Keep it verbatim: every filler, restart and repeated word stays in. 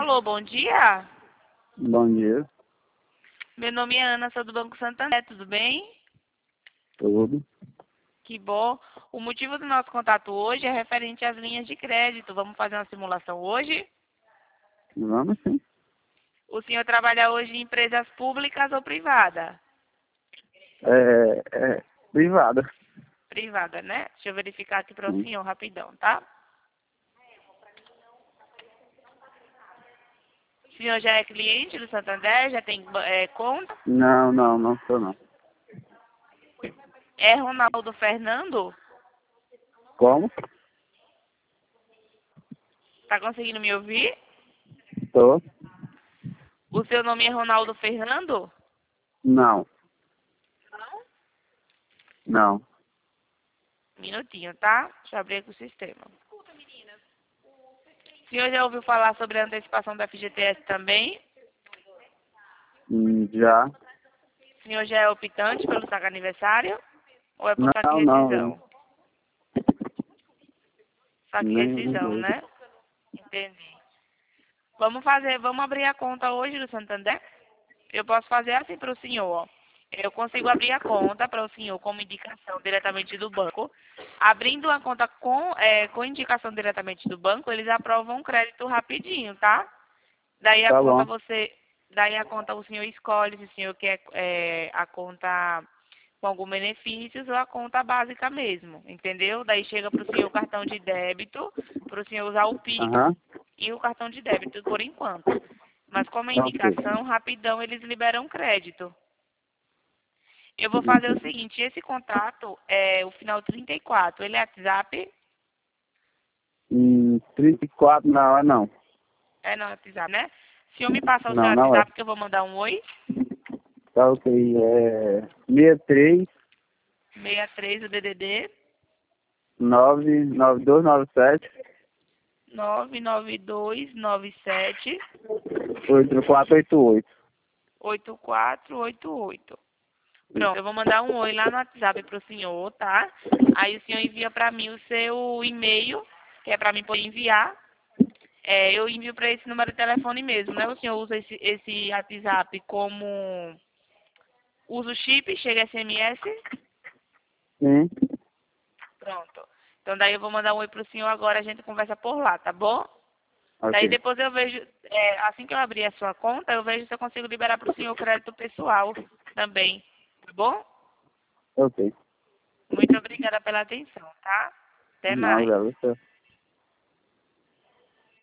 Alô, bom dia. Bom dia. Meu nome é Ana, sou do Banco Santander, tudo bem? Tudo. Que bom. O motivo do nosso contato hoje é referente às linhas de crédito. Vamos fazer uma simulação hoje? Vamos sim. O senhor trabalha hoje em empresas públicas ou privadas? É, é privada. Privada, né? Deixa eu verificar aqui para o Sim. senhor rapidão, tá? O senhor já é cliente do Santander? Já tem é, conta? Não, não, não sou não. É Ronaldo Fernando? Como? Tá conseguindo me ouvir? Tô? O seu nome é Ronaldo Fernando? Não. Não. Minutinho, tá? Deixa eu abrir aqui o sistema. O senhor já ouviu falar sobre a antecipação da F G T S também? Hum, Já? O senhor já é optante pelo saque aniversário? Ou é por saque Não, não. rescisão? Saque Nem os rescisão, dois. né? Entendi. Vamos fazer, vamos abrir a conta hoje do Santander? Eu posso fazer assim para o senhor, ó. Eu consigo abrir a conta para o senhor como indicação diretamente do banco. Abrindo a conta com, é, com indicação diretamente do banco, eles aprovam um crédito rapidinho, tá? Daí a Tá conta bom. você, daí a conta o senhor escolhe se o senhor quer é, a conta com algum benefícios ou a conta básica mesmo, entendeu? Daí chega para o senhor o cartão de débito, para o senhor usar o Pix Aham. e o cartão de débito por enquanto. Mas como é Ok. indicação, rapidão eles liberam crédito. Eu vou fazer o Uhum. seguinte, esse contato é o final trinta e quatro, ele é WhatsApp? Hum, trinta e quatro não, é não. É não, WhatsApp, né? Se o senhor me passar o seu Não, não é. WhatsApp que eu vou mandar um oi, Tá ok. É sessenta e três, sessenta e três o D D D, nove nove dois nove sete, nove nove dois nove sete oito quatro oito oito. oito quatro oito oito. Pronto, eu vou mandar um oi lá no WhatsApp pro senhor, tá? Aí o senhor envia para mim o seu e-mail, que é para mim poder enviar. É, eu envio para esse número de telefone mesmo, né? O senhor usa esse, esse WhatsApp como usa o chip, chega S M S. Sim. Pronto. Então daí eu vou mandar um oi pro senhor agora, a gente conversa por lá, tá bom? Daí Ok. depois eu vejo, é, assim que eu abrir a sua conta, eu vejo se eu consigo liberar para o senhor o crédito pessoal também, tá bom? Ok. Muito obrigada pela atenção, tá? Até Não, mais. já, você.